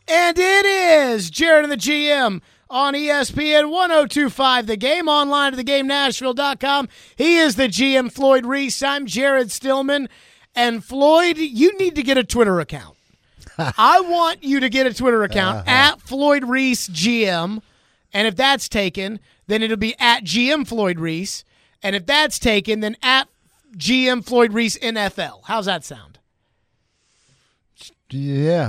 And it is Jared and the GM on ESPN 102.5 The Game, online at theGameNashville.com. He is the GM, Floyd Reese. I'm Jared Stillman. And Floyd, you need to get a Twitter account. I want you to get a Twitter account at Floyd Reese GM. And if that's taken, then it'll be at GM Floyd Reese. And if that's taken, then at GM Floyd Reese NFL. How's that sound? Yeah.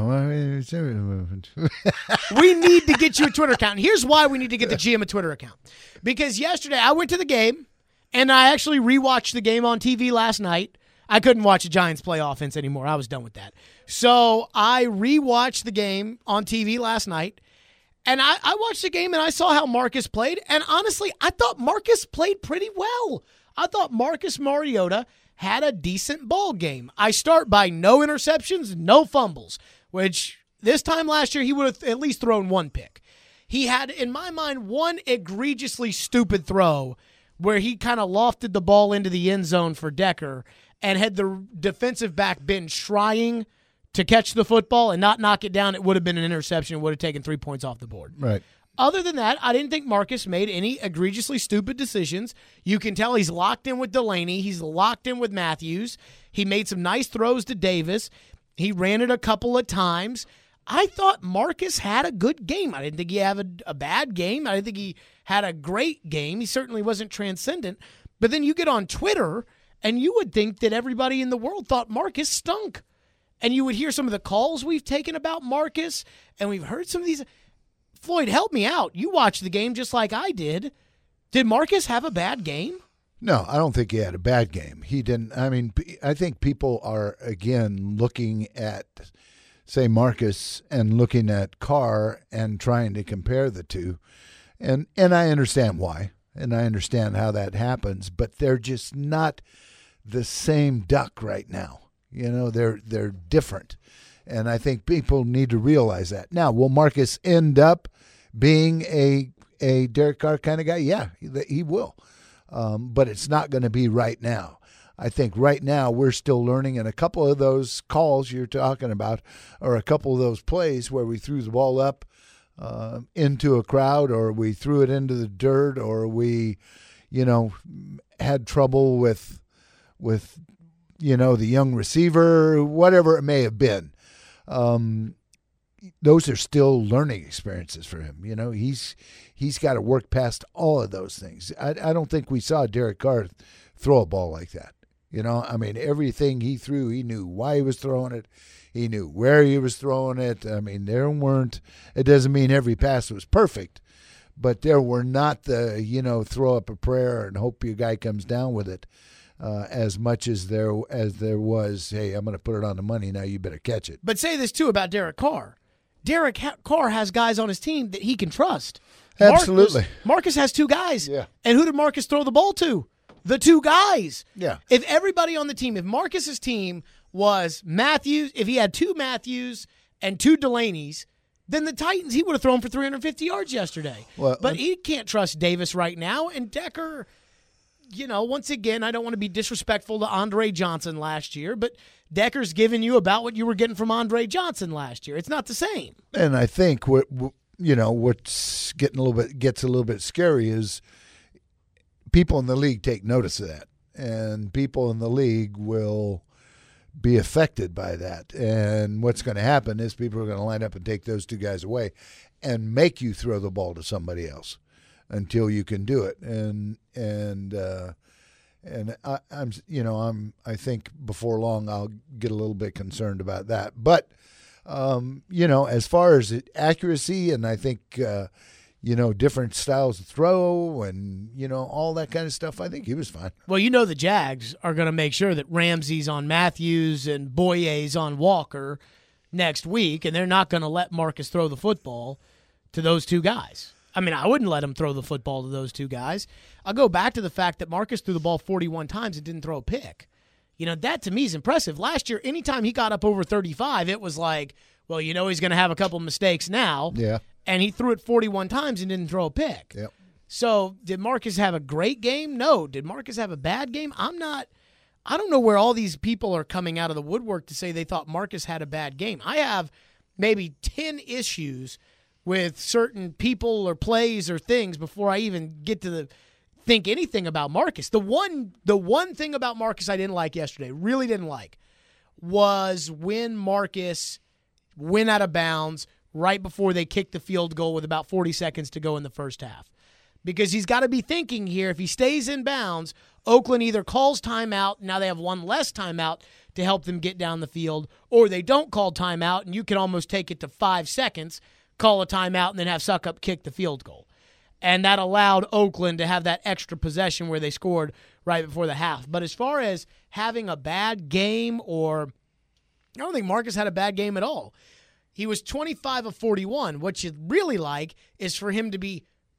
We need to get you a Twitter account. And here's why we need to get the GM a Twitter account. Because yesterday I went to the game, and I actually rewatched the game on TV last night. I couldn't watch the Giants play offense anymore. I was done with that. So I rewatched the game on TV last night, and I watched the game, and I saw how Marcus played. And honestly, I thought Marcus played pretty well. I thought Marcus Mariota had a decent ball game. I start by no interceptions, no fumbles, which this time last year he would have at least thrown one pick. He had, in my mind, one egregiously stupid throw where he kind of lofted the ball into the end zone for Decker, and had the defensive back been trying to catch the football and not knock it down, it would have been an interception. It would have taken 3 points off the board. Right. Other than that, I didn't think Marcus made any egregiously stupid decisions. You can tell he's locked in with Delaney. He's locked in with Matthews. He made some nice throws to Davis. He ran it a couple of times. I thought Marcus had a good game. I didn't think he had a bad game. I didn't think he had a great game. He certainly wasn't transcendent. But then you get on Twitter, and you would think that everybody in the world thought Marcus stunk. And you would hear some of the calls we've taken about Marcus, and we've heard some of these. Floyd, help me out. You watched the game just like I did. Did Marcus have a bad game? No, I don't think he had a bad game. He didn't. I mean, I think people are, again, looking at, say, Marcus and looking at Carr and trying to compare the two. And I understand why, and I understand how that happens, but they're just not the same duck right now. You know, they're different. And I think people need to realize that. Now, will Marcus end up being a Derek Carr kind of guy? Yeah, he will. But it's not going to be right now. I think right now we're still learning, and a couple of those calls you're talking about are a couple of those plays where we threw the ball up into a crowd, or we threw it into the dirt, or we, had trouble with the young receiver, whatever it may have been. Those are still learning experiences for him. He's got to work past all of those things. I don't think we saw Derek Carr throw a ball like that. Everything he threw, he knew why he was throwing it. He knew where he was throwing it. It doesn't mean every pass was perfect, but there were not the, throw up a prayer and hope your guy comes down with it. As much as there was, hey, I'm going to put it on the money, now you better catch it. But say this, too, about Derek Carr. Derek Carr has guys on his team that he can trust. Absolutely. Marcus has two guys. Yeah. And who did Marcus throw the ball to? The two guys. Yeah. If everybody on the team, if Marcus's team was Matthews, if he had two Matthews and two Delaneys, then the Titans, he would have thrown for 350 yards yesterday. But he can't trust Davis right now, and Decker, once again, I don't want to be disrespectful to Andre Johnson last year, but Decker's giving you about what you were getting from Andre Johnson last year. It's not the same. And I think what's gets a little bit scary is people in the league take notice of that, and people in the league will be affected by that. And what's going to happen is people are going to line up and take those two guys away and make you throw the ball to somebody else until you can do it. I think before long I'll get a little bit concerned about that. But as far as accuracy, and I think different styles of throw and all that kind of stuff, I think he was fine. Well, the Jags are going to make sure that Ramsey's on Matthews and Boye's on Walker next week, and they're not going to let Marcus throw the football to those two guys. I wouldn't let him throw the football to those two guys. I'll go back to the fact that Marcus threw the ball 41 times and didn't throw a pick. That to me is impressive. Last year, anytime he got up over 35, it was like, well, he's going to have a couple mistakes now. Yeah. And he threw it 41 times and didn't throw a pick. Yep. So did Marcus have a great game? No. Did Marcus have a bad game? I don't know where all these people are coming out of the woodwork to say they thought Marcus had a bad game. I have maybe 10 issues with certain people or plays or things before I even get to think anything about Marcus. The one thing about Marcus I didn't like yesterday, really didn't like, was when Marcus went out of bounds right before they kicked the field goal with about 40 seconds to go in the first half. Because he's got to be thinking here, if he stays in bounds, Oakland either calls timeout, now they have one less timeout to help them get down the field, or they don't call timeout, and you can almost take it to 5 seconds, call a timeout, and then have Succop kick the field goal. And that allowed Oakland to have that extra possession where they scored right before the half. But as far as having a bad game, I don't think Marcus had a bad game at all. He was 25 of 41. What you'd really like is for him to be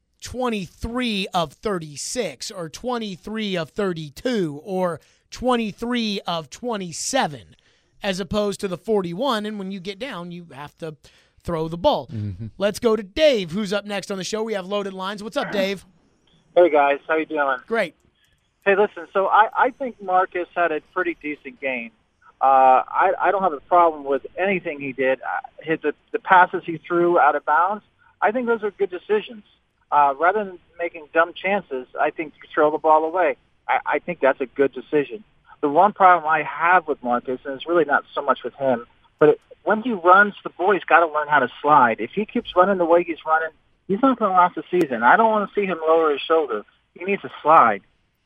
23 of 36 or 23 of 32 or 23 of 27 as opposed to the 41. And when you get down, you have to throw the ball. Mm-hmm. Let's go to Dave, who's up next on the show. We have loaded lines. What's up, Dave? Hey, guys. How you doing? Great. Hey, listen, so I think Marcus had a pretty decent game. I don't have a problem with anything he did. The passes he threw out of bounds, I think those are good decisions. Rather than making dumb chances, I think you throw the ball away. I think that's a good decision. The one problem I have with Marcus, and it's really not so much with him, but when he runs, the boy's got to learn how to slide. If he keeps running the way he's running, he's not going to last the season. I don't want to see him lower his shoulder. He needs to slide.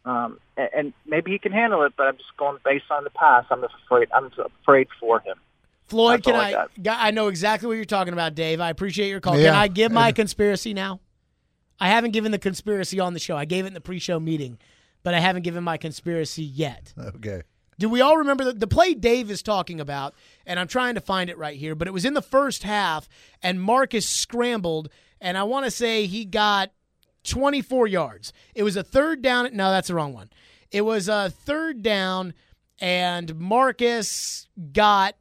And maybe he can handle it, but I'm just going based on the past. I'm afraid for him. Floyd, I know exactly what you're talking about, Dave. I appreciate your call. Yeah. Can I give my conspiracy now? I haven't given the conspiracy on the show. I gave it in the pre-show meeting, but I haven't given my conspiracy yet. Okay. Do we all remember the play Dave is talking about? And I'm trying to find it right here, but it was in the first half, and Marcus scrambled, and I want to say he got 24 yards. It was a third down. No, that's the wrong one. It was a third down, and Marcus got,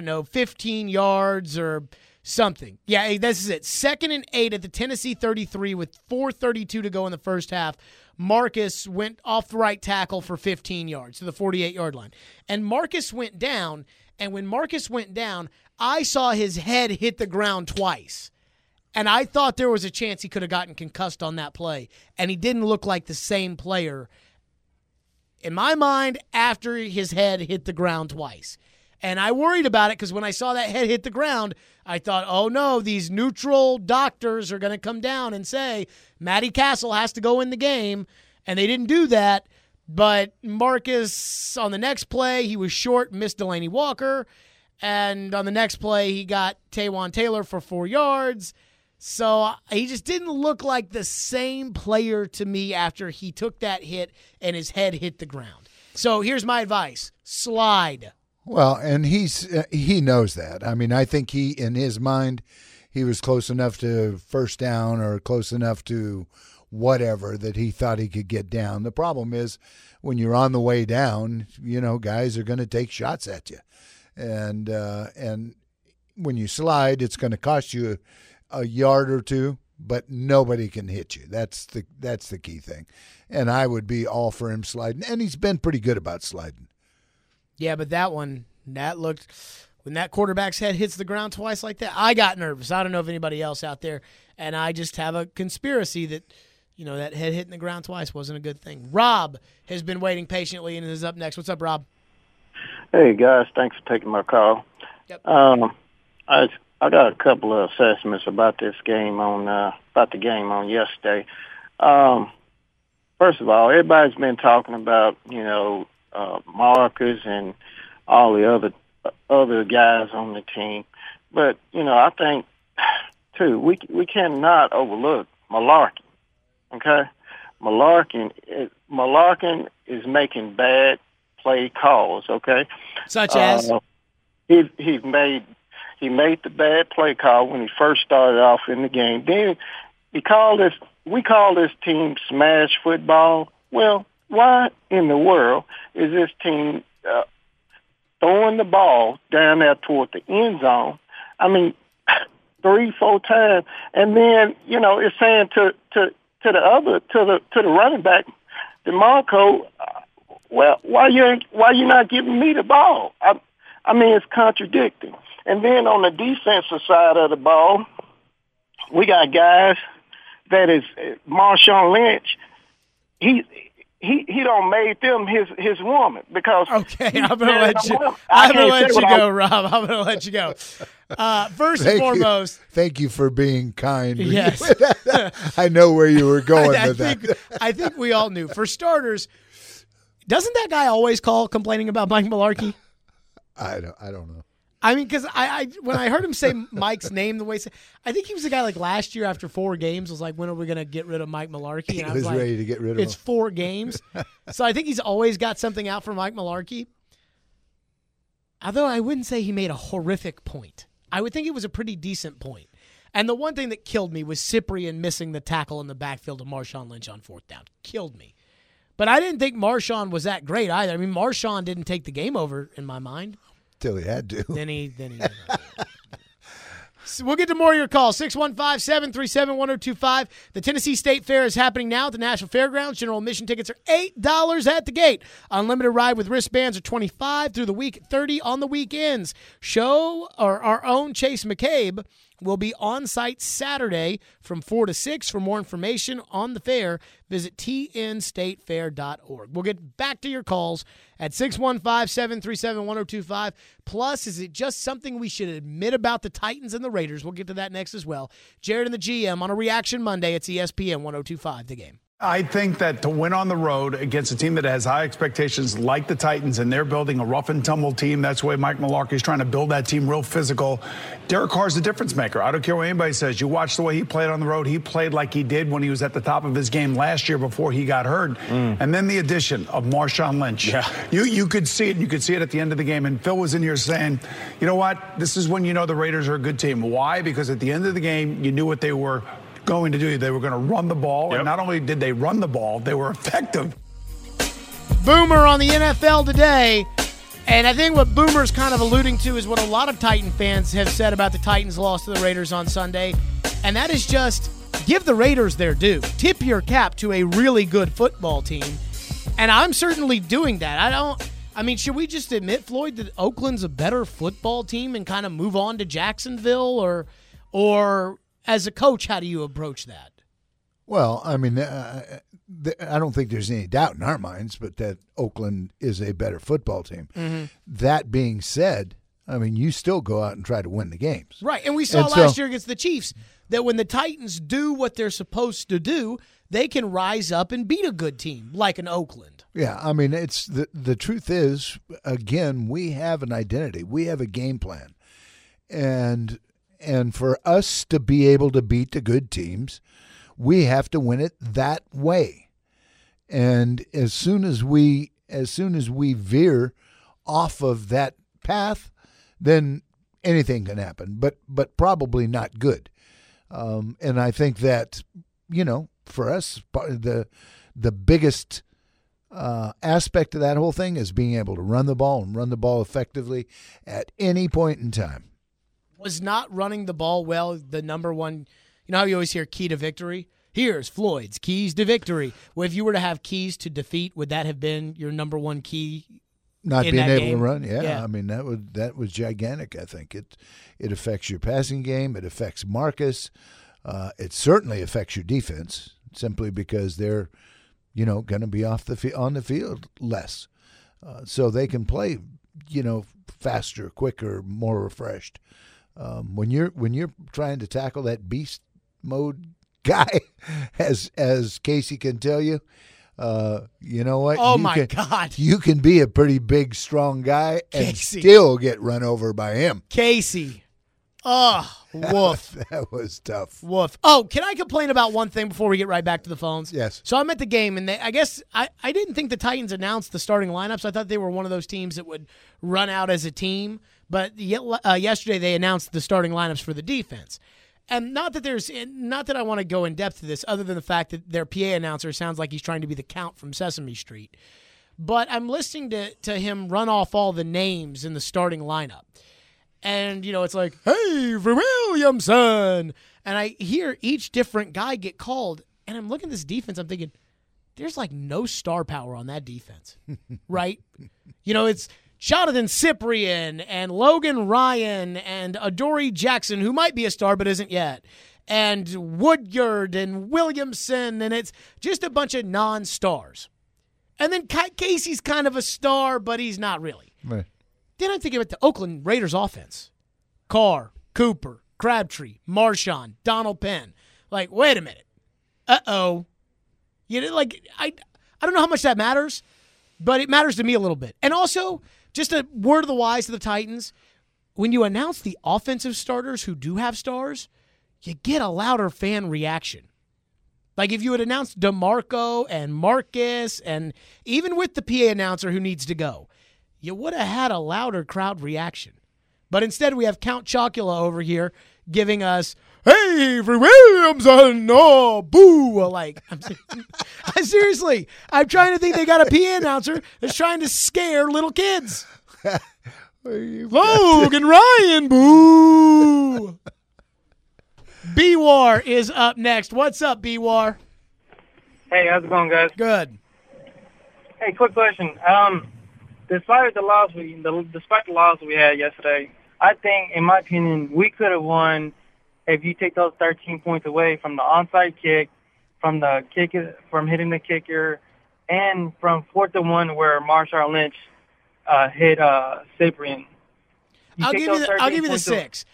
15 yards or something. Yeah, this is it. 2nd and 8 at the Tennessee 33 with 4:32 to go in the first half. Marcus went off the right tackle for 15 yards to the 48-yard line. And Marcus went down, and when Marcus went down, I saw his head hit the ground twice. And I thought there was a chance he could have gotten concussed on that play, and he didn't look like the same player, in my mind, after his head hit the ground twice. And I worried about it because when I saw that head hit the ground, I thought, oh, no, these neutral doctors are going to come down and say, Matty Castle has to go in the game, and they didn't do that. But Marcus, on the next play, he was short, missed Delaney Walker, and on the next play, he got Taywan Taylor for 4 yards. So he just didn't look like the same player to me after he took that hit and his head hit the ground. So here's my advice. Slide. Well, and he knows that. I mean, I think in his mind, he was close enough to first down or close enough to whatever that he thought he could get down. The problem is when you're on the way down, guys are going to take shots at you. And when you slide, it's going to cost you a yard or two, but nobody can hit you. That's the key thing. And I would be all for him sliding. And he's been pretty good about sliding. Yeah, but when that quarterback's head hits the ground twice like that, I got nervous. I don't know if anybody else out there, and I just have a conspiracy that, that head hitting the ground twice wasn't a good thing. Rob has been waiting patiently and is up next. What's up, Rob? Hey, guys. Thanks for taking my call. Yep. I got a couple of assessments about this game about the game on yesterday. First of all, everybody's been talking about, Marcus and all the other guys on the team. But, I think, too, we cannot overlook Malarkey, okay? Malarkey is making bad play calls, okay? Such as? He made the bad play call when he first started off in the game. Then we call this team smash football. Well, why in the world is this team throwing the ball down there toward the end zone? I mean, 3-4 times, and then it's saying to the running back, DeMarco, well, why you not giving me the ball? I mean, it's contradicting. And then on the defensive side of the ball, we got guys that is Marshawn Lynch. He don't made them his woman because. Okay, I'm gonna let you go, Rob. I'm gonna let you go. First and foremost, thank you for being kind. Yes, I know where you were going with that. I think we all knew. For starters, doesn't that guy always call complaining about Mike Mularkey? I don't know. I mean, because I when I heard him say Mike's name the way I think he was the guy like last year after 4 games was like, when are we going to get rid of Mike Mularkey? And I was like, ready to get rid of him. It's 4 games. So I think he's always got something out for Mike Mularkey. Although I wouldn't say he made a horrific point. I would think it was a pretty decent point. And the one thing that killed me was Cyprien missing the tackle in the backfield of Marshawn Lynch on 4th down. Killed me. But I didn't think Marshawn was that great either. I mean, Marshawn didn't take the game over in my mind. Till he had to. Then he So we'll get to more of your calls. 615-737-1025. The Tennessee State Fair is happening now at the National Fairgrounds. General admission tickets are $8 at the gate. Unlimited ride with wristbands are $25 through the week, $30 on the weekends. Our own Chase McCabe will be on site Saturday from 4 to 6. For more information on the fair, visit tnstatefair.org. We'll get back to your calls at 615-737-1025. Plus, is it just something we should admit about the Titans and the Raiders? We'll get to that next as well. Jared and the GM on a Reaction Monday. It's ESPN 102.5 The Game. I think that to win on the road against a team that has high expectations like the Titans, and they're building a rough and tumble team, that's the way Mike Mularkey is trying to build that team real physical. Derek Carr's the difference maker. I don't care what anybody says. You watch the way he played on the road. He played like he did when he was at the top of his game last year before he got hurt. And then the addition of Marshawn Lynch. Yeah. You could see it. You could see it at the end of the game. And Phil was in here saying, you know what? This is when you know the Raiders are a good team. Why? Because at the end of the game, you knew what they were going to do. They were going to run the ball. Yep. And not only did they run the ball, they were effective. Boomer on the NFL Today. And I think what Boomer's kind of alluding to is what a lot of Titan fans have said about the Titans' loss to the Raiders on Sunday. And that is just give the Raiders their due. Tip your cap to a really good football team. And I'm certainly doing that. Should we just admit, Floyd, that Oakland's a better football team and kind of move on to Jacksonville? Or as a coach, how do you approach that? Well, I mean, I don't think there's any doubt in our minds, but that Oakland is a better football team. Mm-hmm. That being said, I mean, you still go out and try to win the games. Right, and we saw last year against the Chiefs that when the Titans do what they're supposed to do, they can rise up and beat a good team like an Oakland. Yeah, I mean, it's the truth is, again, we have an identity. We have a game plan. And for us to be able to beat the good teams, we have to win it that way. And as soon as we veer off of that path, then anything can happen, but probably not good. And I think that, for us, the biggest aspect of that whole thing is being able to run the ball and run the ball effectively at any point in time. Was not running the ball well the number one? You know how you always hear key to victory? Here's Floyd's keys to victory. Well, if you were to have keys to defeat, would that have been your number one key? Not being able to run, yeah. I mean, that was gigantic. I think it affects your passing game. It affects Marcus. It certainly affects your defense simply because they're, going to be on the field less, so they can play, faster, quicker, more refreshed. When you're trying to tackle that beast mode guy, as Casey can tell you, you know what? Oh, God. You can be a pretty big, strong guy and still get run over by him. Casey. Oh, woof. That was tough. Woof. Oh, can I complain about one thing before we get right back to the phones? Yes. So I'm at the game, and I guess I didn't think the Titans announced the starting lineups. I thought they were one of those teams that would run out as a team. But yesterday they announced the starting lineups for the defense. And not that I want to go in depth to this, other than the fact that their PA announcer sounds like he's trying to be the Count from Sesame Street. But I'm listening to him run off all the names in the starting lineup. And, it's like, hey, for Williamson. And I hear each different guy get called. And I'm looking at this defense. I'm thinking, there's like no star power on that defense. Right? It's Jonathan Cyprien and Logan Ryan and Adoree Jackson, who might be a star but isn't yet, and Woodyard and Williamson, and it's just a bunch of non-stars. And then Casey's kind of a star, but he's not really. Right. Then I'm thinking about the Oakland Raiders offense. Carr, Cooper, Crabtree, Marshawn, Donald Penn. Like, wait a minute. Uh-oh. You know, like, I don't know how much that matters, but it matters to me a little bit. And also, just a word of the wise to the Titans, when you announce the offensive starters who do have stars, you get a louder fan reaction. Like if you had announced DeMarco and Marcus, and even with the PA announcer who needs to go, you would have had a louder crowd reaction. But instead we have Count Chocula over here giving us, hey, Avery Williamson, no, boo. Like, seriously, I'm trying to think they got a PA announcer that's trying to scare little kids. Logan Ryan, boo. B-War is up next. What's up, B-War? Hey, how's it going, guys? Good. Hey, quick question. Despite the loss we had yesterday, I think, in my opinion, we could have won if you take those 13 points away from the onside kick, from the kicker, from hitting the kicker, and from 4th and 1 where Marshawn Lynch hit Cyprien. I'll give you the 6.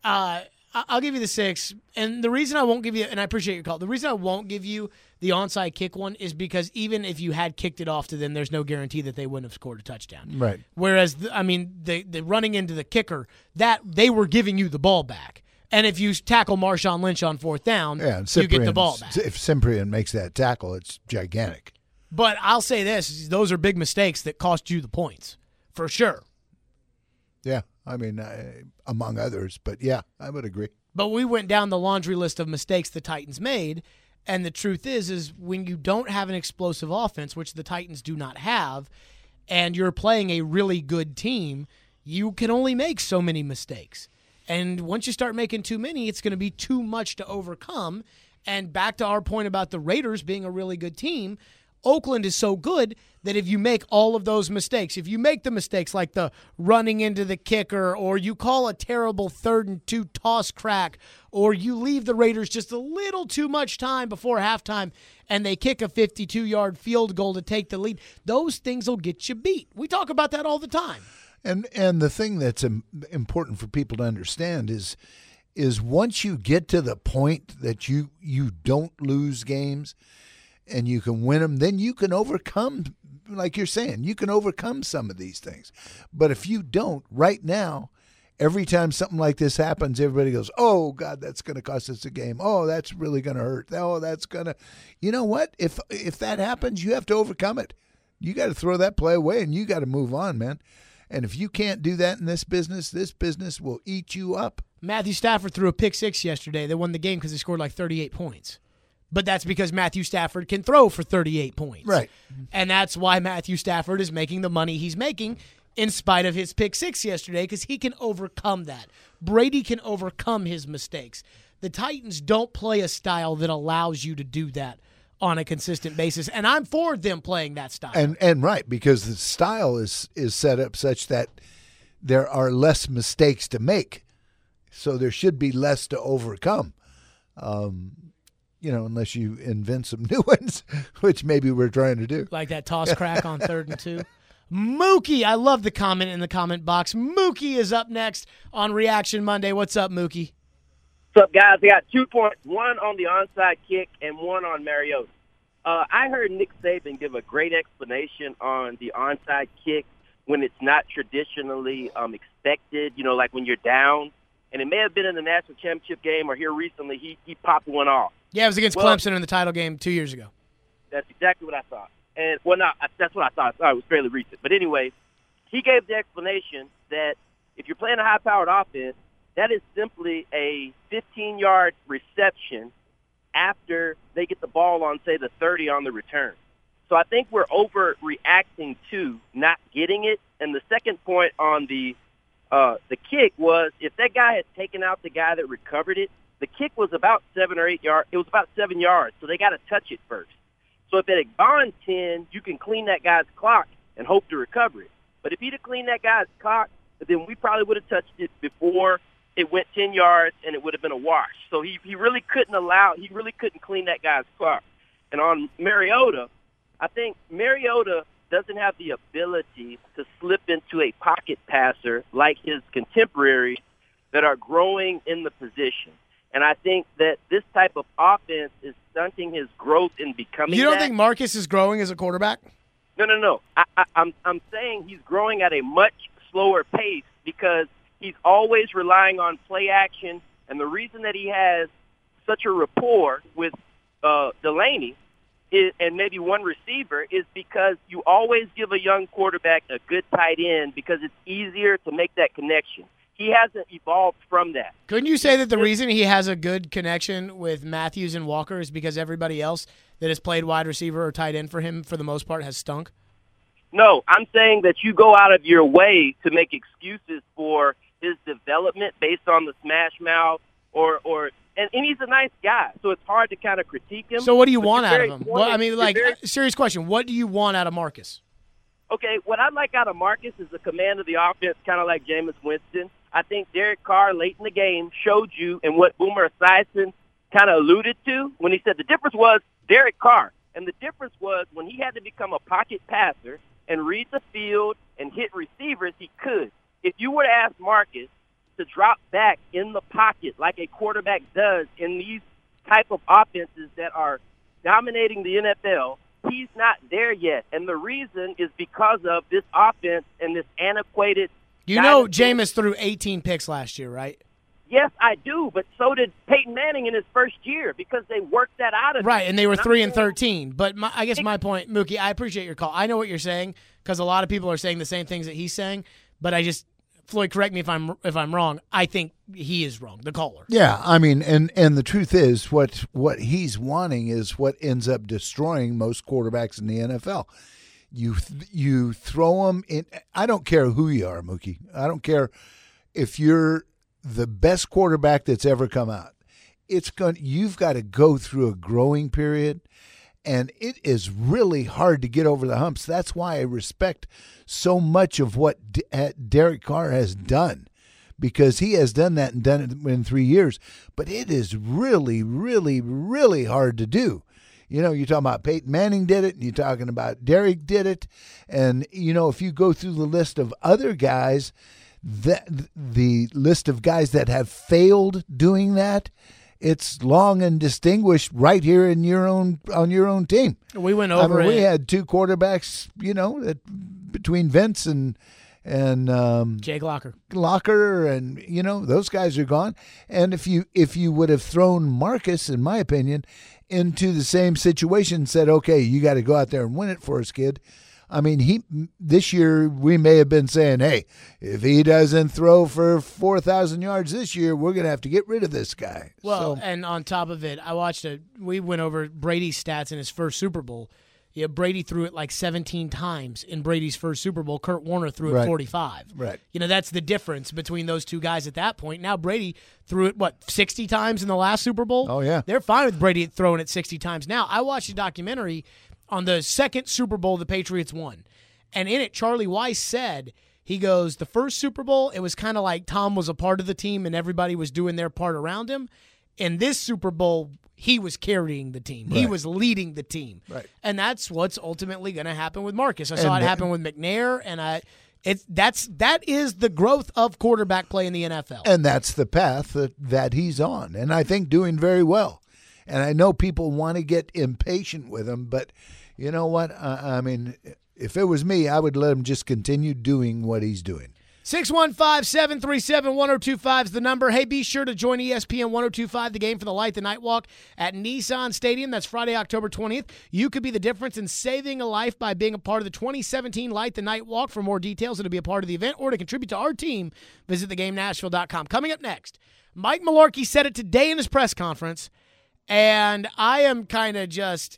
I'll give you the 6, and the reason I won't give you, and I appreciate your call, the reason I won't give you the onside kick one is because even if you had kicked it off to them, there's no guarantee that they wouldn't have scored a touchdown. Right. Whereas, the running into the kicker, that they were giving you the ball back. And if you tackle Marshawn Lynch on 4th down, you get the ball back. If Cyprien makes that tackle, it's gigantic. But I'll say this, those are big mistakes that cost you the points, for sure. Yeah. I mean, among others, but yeah, I would agree. But we went down the laundry list of mistakes the Titans made, and the truth is when you don't have an explosive offense, which the Titans do not have, and you're playing a really good team, you can only make so many mistakes. And once you start making too many, it's going to be too much to overcome. And back to our point about the Raiders being a really good team, Oakland is so good that if you make all of those mistakes, if you make the mistakes like the running into the kicker, or you call a terrible 3rd and 2 toss crack, or you leave the Raiders just a little too much time before halftime and they kick a 52-yard field goal to take the lead, those things will get you beat. We talk about that all the time. And the thing that's important for people to understand is once you get to the point that you don't lose games and you can win them, then you can overcome, like you're saying, you can overcome some of these things. But if you don't, right now, every time something like this happens, everybody goes, oh, God, that's going to cost us a game. Oh, that's really going to hurt. Oh, that's going to – you know what? If that happens, you have to overcome it. You got to throw that play away and you got to move on, man. And if you can't do that in this business will eat you up. Matthew Stafford threw a pick 6 yesterday. They won the game because they scored like 38 points. But that's because Matthew Stafford can throw for 38 points. Right. And that's why Matthew Stafford is making the money he's making in spite of his pick 6 yesterday, because he can overcome that. Brady can overcome his mistakes. The Titans don't play a style that allows you to do that on a consistent basis, and I'm for them playing that style. And right, because the style is set up such that there are less mistakes to make, so there should be less to overcome. Unless you invent some new ones, which maybe we're trying to do. Like that toss crack on 3rd and 2. Mookie, I love the comment in the comment box. Mookie is up next on Reaction Monday. What's up, Mookie? What's up, guys? I got 2 points, one on the onside kick and one on Mariota. I heard Nick Saban give a great explanation on the onside kick when it's not traditionally expected, like when you're down. And it may have been in the national championship game or here recently, he popped one off. Yeah, it was against Clemson in the title game 2 years ago. That's exactly what I thought. And, that's what I thought. It was fairly recent. But anyway, he gave the explanation that if you're playing a high-powered offense, that is simply a 15-yard reception after they get the ball on, say, the 30 on the return. So I think we're overreacting to not getting it. And the second point on the kick was if that guy had taken out the guy that recovered it, the kick was about 7 or 8 yards. It was about 7 yards, so they got to touch it first. So if it had gone 10, you can clean that guy's clock and hope to recover it. But if he'd have cleaned that guy's cock, then we probably would have touched it before it went 10 yards, and it would have been a wash. So he really couldn't clean that guy's clock. And on Mariota, I think Mariota doesn't have the ability to slip into a pocket passer like his contemporaries that are growing in the position. And I think that this type of offense is stunting his growth in becoming You don't that. think Marcus is growing as a quarterback? No. I'm saying he's growing at a much slower pace because he's always relying on play action, and the reason that he has such a rapport with Delaney and maybe one receiver is because you always give a young quarterback a good tight end because it's easier to make that connection. He hasn't evolved from that. Couldn't you say that the reason he has a good connection with Matthews and Walker is because everybody else that has played wide receiver or tight end for him, for the most part, has stunk? No, I'm saying that you go out of your way to make excuses for his development based on the smash mouth and he's a nice guy, so it's hard to kind of critique him. So what do you want out of him? Well, I mean, serious question. What do you want out of Marcus? Okay, what I like out of Marcus is the command of the offense, kind of like Jameis Winston. I think Derek Carr late in the game showed you, and what Boomer Esiason kind of alluded to when he said the difference was Derek Carr. And the difference was when he had to become a pocket passer and read the field and hit receivers, he could. If you were to ask Marcus to drop back in the pocket like a quarterback does in these type of offenses that are dominating the NFL, he's not there yet. And the reason is because of this offense and this antiquated. You know Jameis threw 18 picks last year, right? Yes, I do, but so did Peyton Manning in his first year because they worked that out of him. Right, and they were 3-13. But I guess my point, Mookie, I appreciate your call. I know what you're saying because a lot of people are saying the same things that he's saying, but Floyd, correct me if I'm wrong. I think he is wrong, the caller. Yeah, I mean, and the truth is, what he's wanting is what ends up destroying most quarterbacks in the NFL. You throw them in. I don't care who you are, Mookie. I don't care if you're the best quarterback that's ever come out. You've got to go through a growing period. And it is really hard to get over the humps. That's why I respect so much of what Derek Carr has done, because he has done that and done it in 3 years. But it is really, really, really hard to do. You know, you're talking about Peyton Manning did it, and you're talking about Derek did it. And, you know, if you go through the list of other guys, the list of guys that have failed doing that, it's long and distinguished right here on your own team. We went over it. We had two quarterbacks, you know, between Vince and Jake Locker, and you know those guys are gone. And if you would have thrown Marcus, in my opinion, into the same situation, and said, okay, you got to go out there and win it for us, kid. I mean, this year we may have been saying, hey, if he doesn't throw for 4,000 yards this year, we're going to have to get rid of this guy. Well, and on top of it, we went over Brady's stats in his first Super Bowl. Yeah, Brady threw it like 17 times in Brady's first Super Bowl. Kurt Warner threw it 45. Right. You know, that's the difference between those two guys at that point. Now Brady threw it, 60 times in the last Super Bowl? Oh, yeah. They're fine with Brady throwing it 60 times. Now, I watched a documentary on the second Super Bowl the Patriots won. And in it, Charlie Weiss said, he goes, the first Super Bowl, it was kind of like Tom was a part of the team and everybody was doing their part around him. In this Super Bowl, he was carrying the team. Right. He was leading the team. Right. And that's what's ultimately going to happen with Marcus. I saw it happen with McNair, and that is the growth of quarterback play in the NFL. And that's the path that he's on, and I think doing very well. And I know people want to get impatient with him, but you know what? I mean, if it was me, I would let him just continue doing what he's doing. 615-737-1025 is the number. Hey, be sure to join ESPN 1025, the game for the Light the Night Walk at Nissan Stadium. That's Friday, October 20th. You could be the difference in saving a life by being a part of the 2017 Light the Night Walk. For more details and to be a part of the event or to contribute to our team, visit thegamenashville.com. Coming up next, Mike Mularkey said it today in his press conference, and I am kind of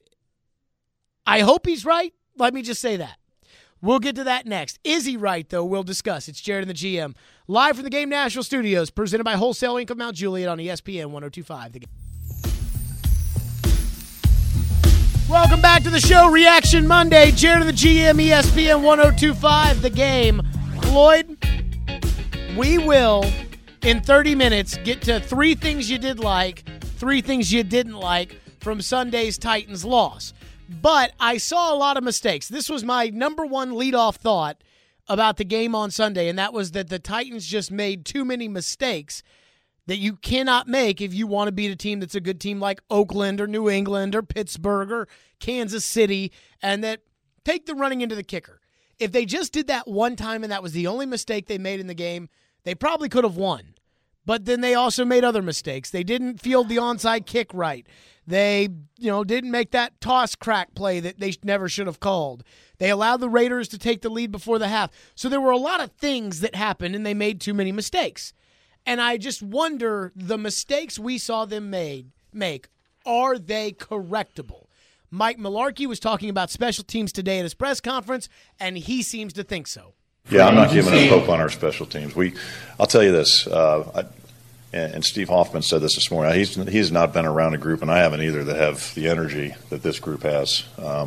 I hope he's right. Let me just say that. We'll get to that next. Is he right, though? We'll discuss. It's Jared and the GM. Live from the Game Nashville Studios, presented by Wholesale Inc. of Mount Juliet on ESPN 1025. The Game. Welcome back to the show, Reaction Monday. Jared of the GM, ESPN 1025, The Game. Floyd, we will, in 30 minutes, get to 3 things you did like, 3 things you didn't like from Sunday's Titans loss. But I saw a lot of mistakes. This was my number one leadoff thought about the game on Sunday, and that was that the Titans just made too many mistakes that you cannot make if you want to beat a team that's a good team like Oakland or New England or Pittsburgh or Kansas City, and that take the running into the kicker. If they just did that one time and that was the only mistake they made in the game, they probably could have won. But then they also made other mistakes. They didn't field the onside kick right. They, didn't make that toss crack play that they never should have called. They allowed the Raiders to take the lead before the half. So there were a lot of things that happened, and they made too many mistakes. And I just wonder, the mistakes we saw them make, are they correctable? Mike Mularkey was talking about special teams today at his press conference, and he seems to think so. Yeah, I'm not giving up hope on our special teams. I'll tell you this, and Steve Hoffman said this morning. He's not been around a group, and I haven't either, that have the energy that this group has.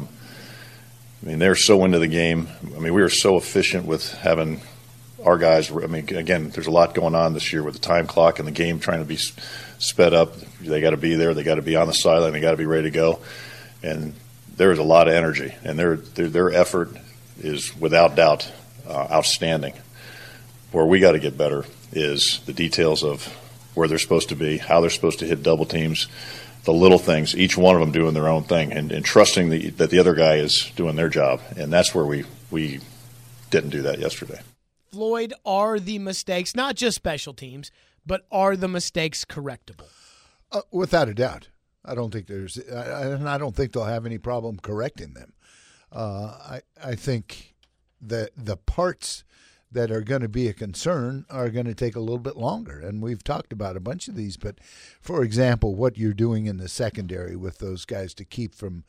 They're so into the game. We were so efficient with having our guys. Again, there's a lot going on this year with the time clock and the game trying to be sped up. They got to be there. They got to be on the sideline. They got to be ready to go. And there is a lot of energy, and their effort is without doubt outstanding. Where we got to get better is the details of where they're supposed to be, how they're supposed to hit double teams, the little things, each one of them doing their own thing, and trusting that the other guy is doing their job. And that's where we didn't do that yesterday. Floyd, are the mistakes, not just special teams, but are the mistakes correctable? Without a doubt. I don't think I don't think they'll have any problem correcting them. I think that the parts that are going to be a concern are going to take a little bit longer. And we've talked about a bunch of these, but for example, what you're doing in the secondary with those guys to keep from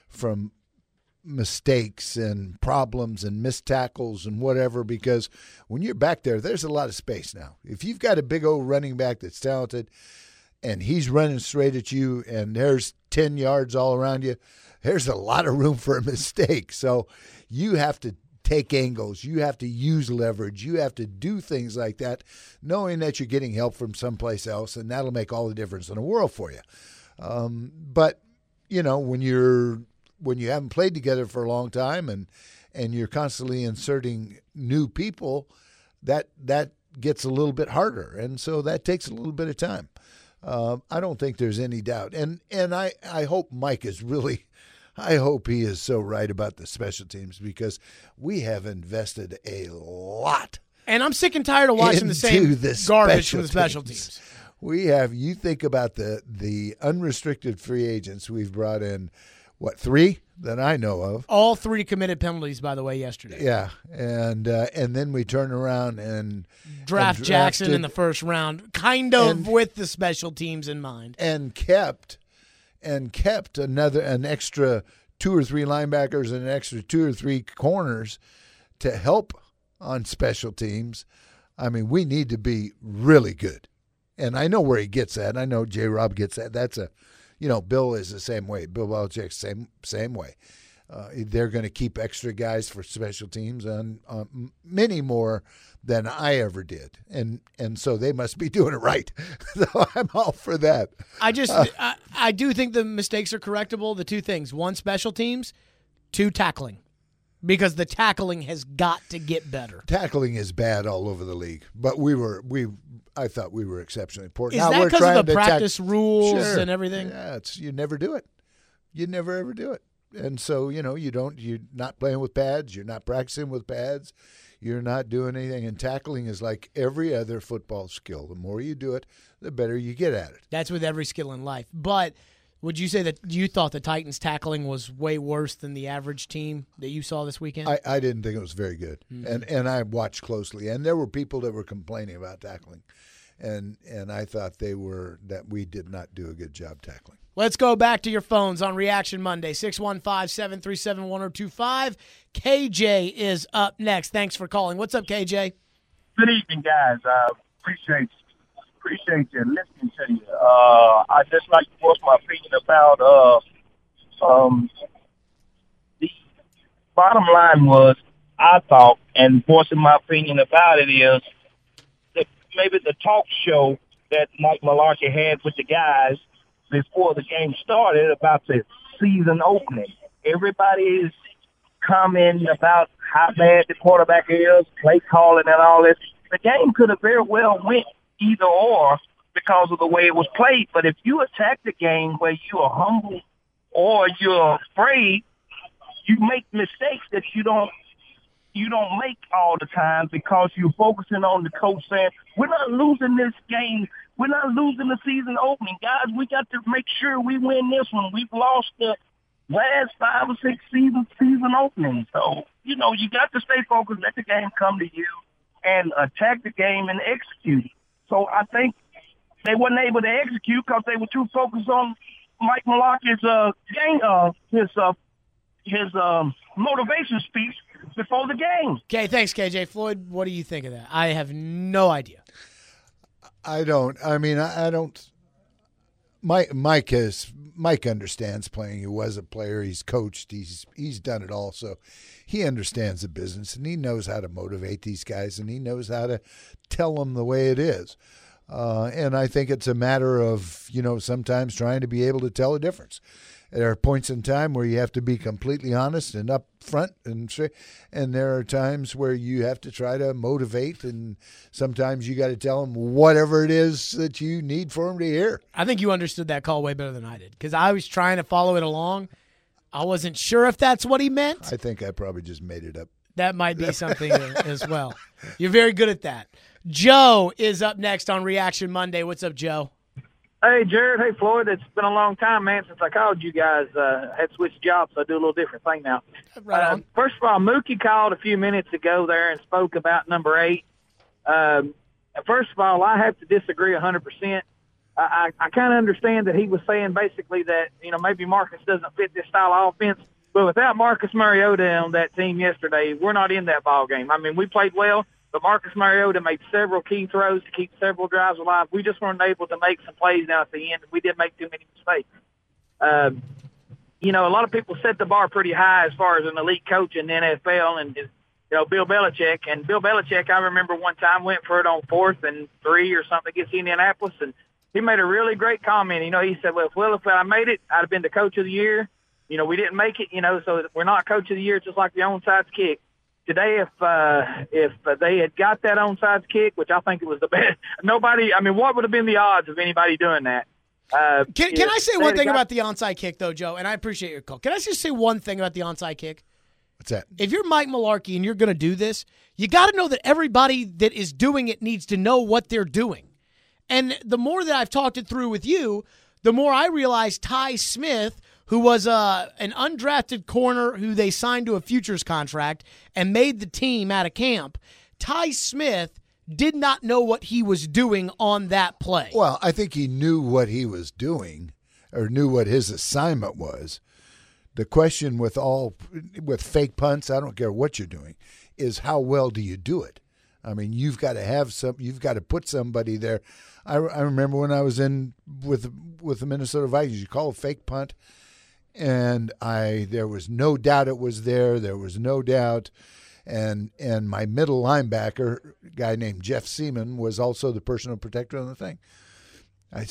mistakes and problems and missed tackles and whatever, because when you're back there, there's a lot of space now. If you've got a big old running back that's talented and he's running straight at you and there's 10 yards all around you, there's a lot of room for a mistake. So you have to take angles. You have to use leverage. You have to do things like that, knowing that you're getting help from someplace else, and that'll make all the difference in the world for you. But, when you haven't played together for a long time and you're constantly inserting new people, that gets a little bit harder. And so that takes a little bit of time. I don't think there's any doubt. And I hope Mike is really – I hope he is so right about the special teams, because we have invested a lot. And I'm sick and tired of watching the same garbage from the special teams. We have – you think about the unrestricted free agents we've brought in, 3 that I know of. All 3 committed penalties, by the way, yesterday. Yeah, and then we turn around and draft Jackson in the first round, with the special teams in mind, and kept an extra 2 or 3 linebackers and an extra 2 or 3 corners to help on special teams. We need to be really good, and I know where he gets that. I know J-Rob gets that. That's Bill is the same way. Bill Belichick's same way. They're going to keep extra guys for special teams, and many more than I ever did. And so they must be doing it right. So I'm all for that. I do think the mistakes are correctable. The 2 things: 1, special teams; 2, tackling. Because the tackling has got to get better. Tackling is bad all over the league, but I thought we were exceptionally important. Is that because of the practice rules and everything? Yeah, you never do it. You never ever do it. And so, you're not playing with pads. You're not practicing with pads. You're not doing anything. And tackling is like every other football skill. The more you do it, the better you get at it. That's with every skill in life. But would you say that you thought the Titans tackling was way worse than the average team that you saw this weekend? I didn't think it was very good. Mm-hmm. And I watched closely. And there were people that were complaining about tackling. And I thought that we did not do a good job tackling. Let's go back to your phones on Reaction Monday, 615-737-1025. KJ is up next. Thanks for calling. What's up, KJ? Good evening, guys. Appreciate you listening to you. I just like to voice my opinion about bottom line was, I thought, and voicing my opinion about it is that maybe the talk show that Mike Mularkey had with the guys before the game started about the season opening. Everybody is commenting about how bad the quarterback is, play calling and all this. The game could have very well went either or because of the way it was played. But if you attack the game where you are humble or you're afraid, you make mistakes that you don't make all the time because you're focusing on the coach saying, we're not losing this game. We're not losing the season opening. Guys, we got to make sure we win this one. We've lost the last 5 or 6 season openings. So, you got to stay focused, let the game come to you, and attack the game and execute. So I think they weren't able to execute because they were too focused on Mike Mularkey's his motivation speech before the game. Okay, thanks, KJ. Floyd, what do you think of that? I have no idea. I don't. Mike understands playing. He was a player. He's coached. He's done it all. So he understands the business, and he knows how to motivate these guys, and he knows how to tell them the way it is. And I think it's a matter of, sometimes trying to be able to tell a difference. There are points in time where you have to be completely honest and upfront and straight, and there are times where you have to try to motivate, and sometimes you got to tell them whatever it is that you need for them to hear. I think you understood that call way better than I did because I was trying to follow it along. I wasn't sure if that's what he meant. I think I probably just made it up. That might be something as well. You're very good at that. Joe is up next on Reaction Monday. What's up, Joe? Hey, Jared. Hey, Floyd. It's been a long time, man, since I called you guys. Had switched jobs, so I do a little different thing now. Right on. First of all, Mookie called a few minutes ago there and spoke about number 8. First of all, I have to disagree 100%. I kind of understand that he was saying basically that, maybe Marcus doesn't fit this style of offense. But without Marcus Mariota on that team yesterday, we're not in that ball game. I mean, we played well. But Marcus Mariota made several key throws to keep several drives alive. We just weren't able to make some plays now at the end. We did make too many mistakes. A lot of people set the bar pretty high as far as an elite coach in the NFL and, Bill Belichick. And Bill Belichick, I remember one time went for it on 4th and 3 or something against Indianapolis, and he made a really great comment. He said, if I made it, I'd have been the coach of the year. We didn't make it, so we're not coach of the year, just like the onside kick. Today, if they had got that onside kick, which I think it was the best, what would have been the odds of anybody doing that? Can I say one thing about the onside kick, though, Joe? And I appreciate your call. Can I just say one thing about the onside kick? What's that? If you're Mike Mularkey and you're going to do this, you got to know that everybody that is doing it needs to know what they're doing. And the more that I've talked it through with you, the more I realize Ty Smith, who was an undrafted corner who they signed to a futures contract and made the team out of camp, Ty Smith did not know what he was doing on that play. Well, I think he knew what he was doing or knew what his assignment was. The question with fake punts, I don't care what you're doing, is how well do you do it? I mean, you've got to put somebody there. I remember when I was in with the Minnesota Vikings, you call a fake punt, and there was no doubt it was there. There was no doubt. And my middle linebacker, a guy named Jeff Seaman, was also the personal protector on the thing. I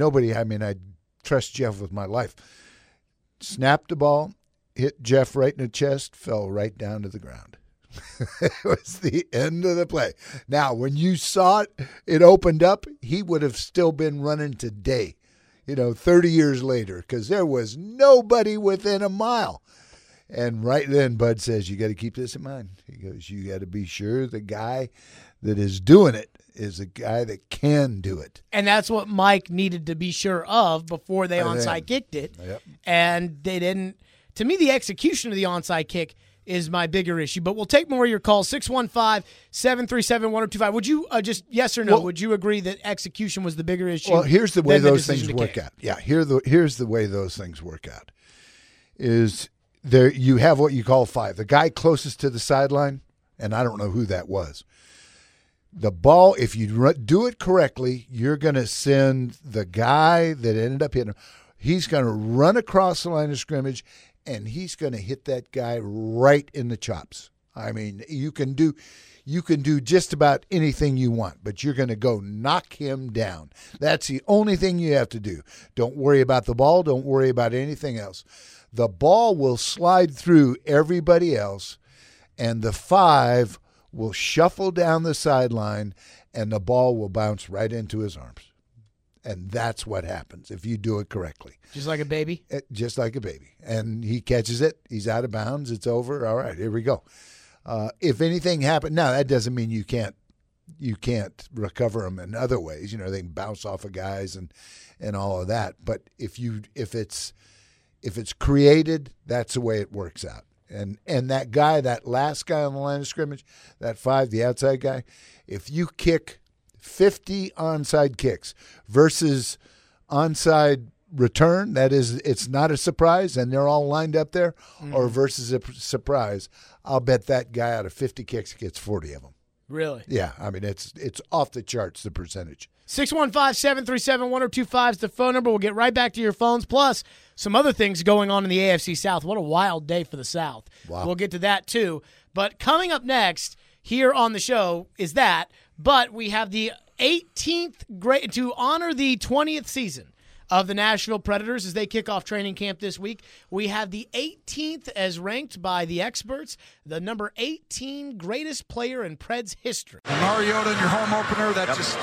trust Jeff with my life. Snapped the ball, hit Jeff right in the chest, fell right down to the ground. It was the end of the play. Now, when you saw it opened up, he would have still been running today, 30 years later, because there was nobody within a mile. And right then, Bud says, you got to keep this in mind. He goes, you got to be sure the guy that is doing it is a guy that can do it. And that's what Mike needed to be sure of before they onside kicked it. Yep. And they didn't. To me, the execution of the onside kick is my bigger issue. But we'll take more of your calls. 615-737-1025. Would you just yes or no? Would you agree that execution was the bigger issue? Well, here's the way those things work out. Yeah, here's the way those things work out. Is there you have what you call 5. The guy closest to the sideline, and I don't know who that was. The ball, if you do it correctly, you're going to send the guy that ended up hitting him. He's going to run across the line of scrimmage and he's going to hit that guy right in the chops. I mean, you can do just about anything you want, but you're going to go knock him down. That's the only thing you have to do. Don't worry about the ball. Don't worry about anything else. The ball will slide through everybody else, and the 5 will shuffle down the sideline, and the ball will bounce right into his arms. And that's what happens if you do it correctly. Just like a baby? Just like a baby. And he catches it. He's out of bounds. It's over. All right, here we go. If anything happened, now that doesn't mean you can't recover them in other ways. You know, they can bounce off of guys and all of that. But if it's created, that's the way it works out. And that guy, that last guy on the line of scrimmage, that 5, the outside guy, if you kick 50 onside kicks versus onside return, that is, it's not a surprise and they're all lined up there, or versus a surprise, I'll bet that guy out of 50 kicks gets 40 of them. Really? Yeah, I mean, it's off the charts, the percentage. 615-737-1025 is the phone number. We'll get right back to your phones, plus some other things going on in the AFC South. What a wild day for the South. Wow. We'll get to that, too. But coming up next here on the show is that, but we have the 18th grade to honor the 20th season of the Nashville Predators as they kick off training camp this week. We have the 18th as ranked by the experts, the number 18 greatest player in Preds history. Mariota in your home opener, that just,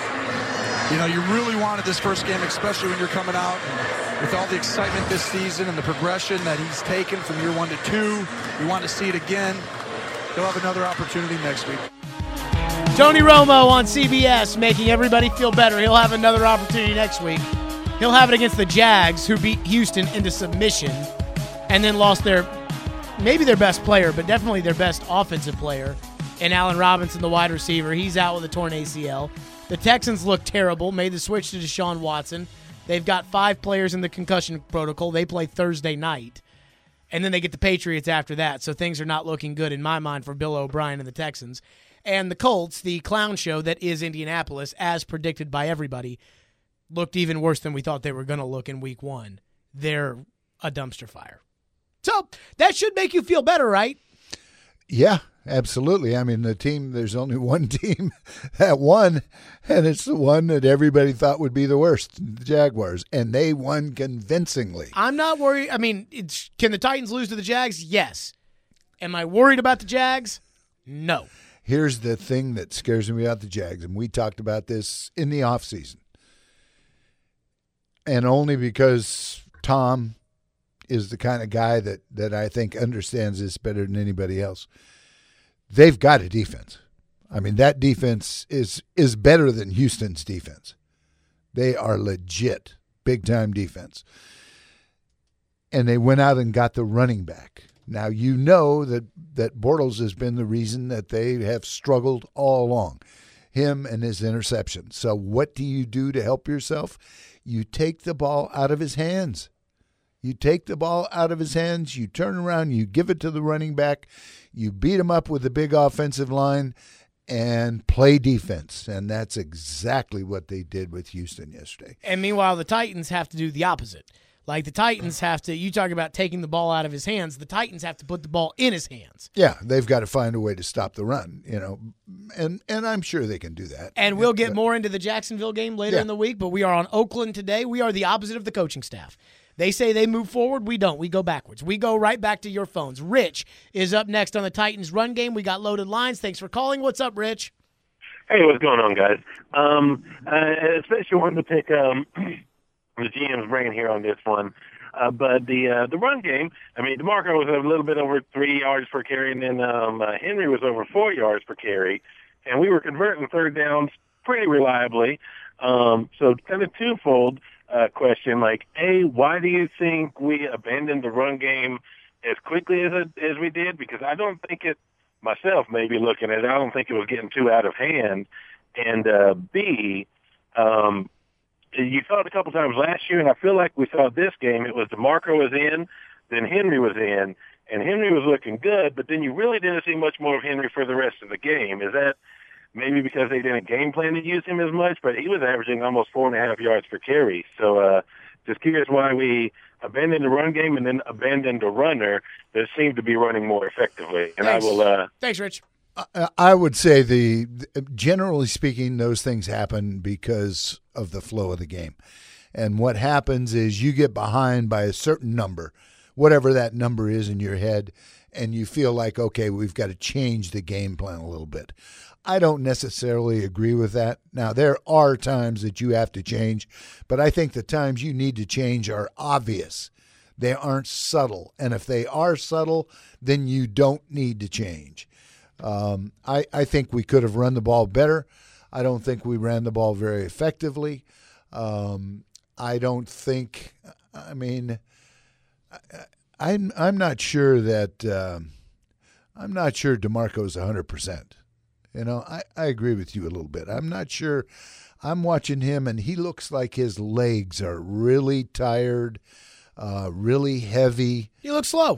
you really wanted this first game, especially when you're coming out with all the excitement this season and the progression that he's taken from year 1 to 2. You want to see it again. He'll have another opportunity next week. Tony Romo on CBS making everybody feel better. He'll have another opportunity next week. He'll have it against the Jags, who beat Houston into submission and then lost maybe their best player, but definitely their best offensive player, in Allen Robinson, the wide receiver. He's out with a torn ACL. The Texans look terrible, made the switch to Deshaun Watson. They've got 5 players in the concussion protocol. They play Thursday night, and then they get the Patriots after that, so things are not looking good in my mind for Bill O'Brien and the Texans. And the Colts, the clown show that is Indianapolis, as predicted by everybody, looked even worse than we thought they were going to look in week 1. They're a dumpster fire. So that should make you feel better, right? Yeah, absolutely. I mean, there's only one team that won, and it's the one that everybody thought would be the worst, the Jaguars, and they won convincingly. I'm not worried. I mean, can the Titans lose to the Jags? Yes. Am I worried about the Jags? No. Here's the thing that scares me about the Jags, and we talked about this in the offseason. And only because Tom is the kind of guy that I think understands this better than anybody else. They've got a defense. I mean, that defense is better than Houston's defense. They are legit, big-time defense. And they went out and got the running back. Now, you know that Bortles has been the reason that they have struggled all along, him and his interception. So what do you do to help yourself? You take the ball out of his hands. You take the ball out of his hands, you turn around, you give it to the running back, you beat him up with the big offensive line, and play defense. And that's exactly what they did with Houston yesterday. And meanwhile, the Titans have to do the opposite. Like the Titans have to, you talk about taking the ball out of his hands, the Titans have to put the ball in his hands. Yeah, they've got to find a way to stop the run, and I'm sure they can do that. And we'll get more into the Jacksonville game later in the week, but we are on Oakland today. We are the opposite of the coaching staff. They say they move forward. We don't. We go backwards. We go right back to your phones. Rich is up next on the Titans run game. We got loaded lines. Thanks for calling. What's up, Rich? Hey, what's going on, guys? Especially wanted to pick the GM's brain here on this one. But the run game, I mean, DeMarco was a little bit over 3 yards per carry, and then Henry was over 4 yards per carry. And we were converting third downs pretty reliably. So kind of twofold question, like, A, why do you think we abandoned the run game as quickly as we did? Because I don't think it, myself maybe looking at it, I don't think it was getting too out of hand. And B, you saw it a couple times last year, and I feel like we saw this game. It was DeMarco was in, then Henry was in, and Henry was looking good, but then you really didn't see much more of Henry for the rest of the game. Is that maybe because they didn't game plan to use him as much? But he was averaging almost 4.5 yards per carry. So Just curious why we abandoned the run game and then abandoned the runner that seemed to be running more effectively. And Thanks. I will. Thanks, Rich. I would say generally speaking, those things happen because of the flow of the game. And what happens is you get behind by a certain number, whatever that number is in your head, and you feel like, okay, we've got to change the game plan a little bit. I don't necessarily agree with that. Now, there are times that you have to change, but I think the times you need to change are obvious. They aren't subtle. And if they are subtle, then you don't need to change. I think we could have run the ball better. I don't think we ran the ball very effectively. I don't think, I mean, I'm not sure that I'm not sure DeMarco's 100%. You know, I agree with you a little bit. I'm not sure. I'm watching him, and he looks like his legs are really tired, really heavy. He looks slow.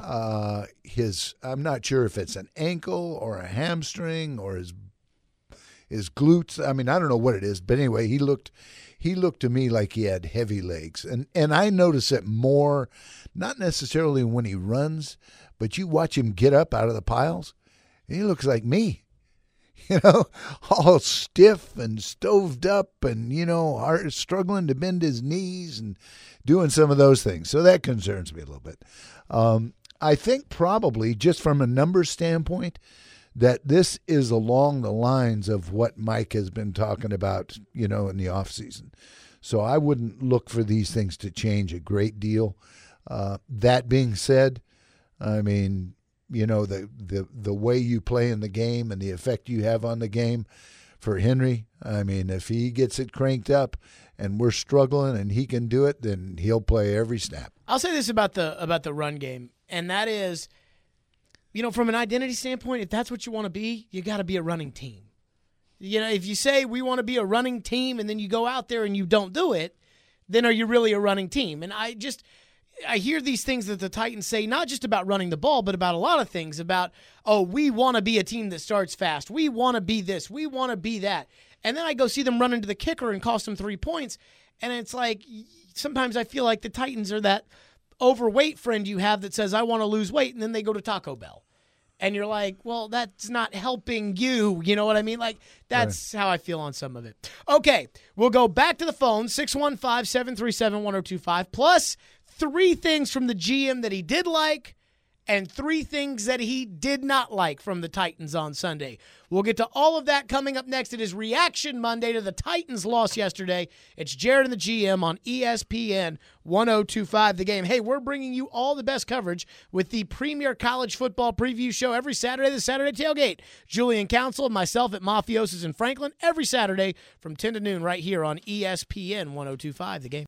I'm not sure if it's an ankle or a hamstring or his glutes. I mean, I don't know what it is, but anyway, he looked to me like he had heavy legs, and I notice it more, not necessarily when he runs, but you watch him get up out of the piles, he looks like me. You know, all stiff and stoved up and, you know, struggling to bend his knees and doing some of those things. So that concerns me a little bit. I think probably just from a numbers standpoint that this is along the lines of what Mike has been talking about, you know, in the offseason. So I wouldn't look for these things to change a great deal. That being said, I mean, you know, the way you play in the game and the effect you have on the game for Henry, I mean, if he gets it cranked up and we're struggling and he can do it, then he'll play every snap. I'll say this about the run game, and that is, you know, from an identity standpoint, if that's what you want to be, you got to be a running team. You know, if you say we want to be a running team and then you go out there and you don't do it, then are you really a running team? And I hear these things that the Titans say, not just about running the ball, but about a lot of things about, oh, we want to be a team that starts fast. We want to be this. We want to be that. And then I go see them run into the kicker and cost them 3 points. And it's like, sometimes I feel like the Titans are that overweight friend you have that says, I want to lose weight, and then they go to Taco Bell. And you're like, well, that's not helping you. You know what I mean? Like, that's how I feel on some of it. Okay, we'll go back to the phone, 615-737-1025, plus 3 things from the GM that he did like and 3 things that he did not like from the Titans on Sunday. We'll get to all of that coming up next. It is Reaction Monday to the Titans' loss yesterday. It's Jared and the GM on ESPN 1025 The Game. Hey, we're bringing you all the best coverage with the premier college football preview show every Saturday, the Saturday Tailgate. Julian Council and myself at Mafiosos in Franklin every Saturday from 10 to noon right here on ESPN 1025 The Game.